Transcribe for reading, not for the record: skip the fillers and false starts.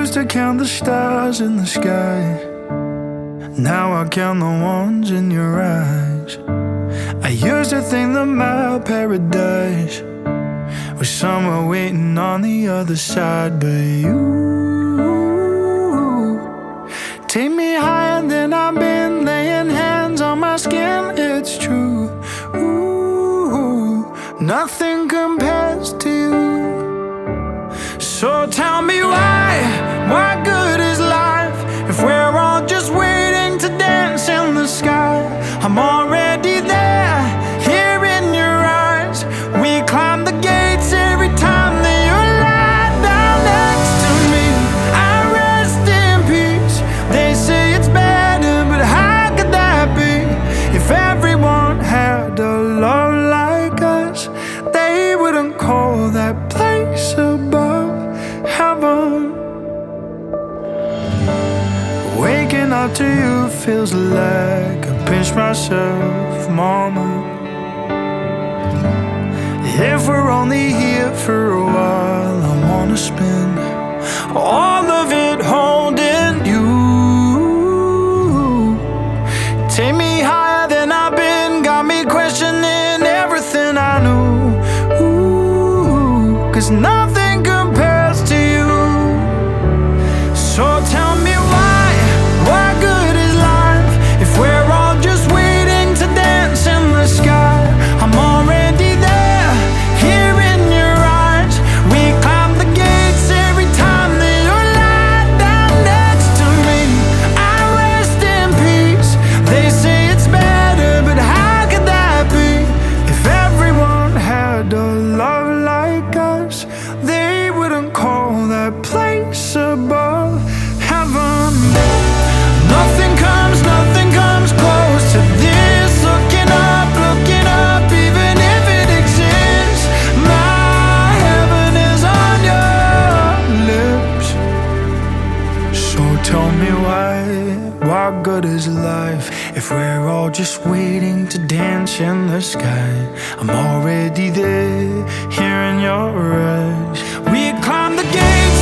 used to count the stars in the sky. Now I count the ones in your eyes. I used to think that my paradise was somewhere waiting on the other side, but you take me higher than I've been, laying hands on my skin. It's true. Ooh, nothing compares to you. So tell me why good is life if we're all just waiting to dance in the sky? I'm already there, here in your eyes. We climb the gates every time that you lie down next to me. I rest in peace. They say it's better, but how could that be? If everyone had a love like us, they wouldn't call that place above heaven. Waking up to you feels like I pinch myself, mama. If we're only here for a while, I wanna spend all of it holding you. Take me higher than I've been, got me questioning everything I know. Ooh, 'cause nothing compares to you. So tell me why good is life if we're all just waiting to dance in the sky? I'm already there, here in your eyes. We climb the gates every time that you lie down next to me. I rest in peace. They say it's better, but how could that be? If everyone had a love like us, they wouldn't call that place above heaven. Nothing comes close to this. Looking up, even if it exists. My heaven is on your lips. So tell me why good is life if we're all just waiting to dance in the sky? I'm already there, here in your eyes. We climb the gates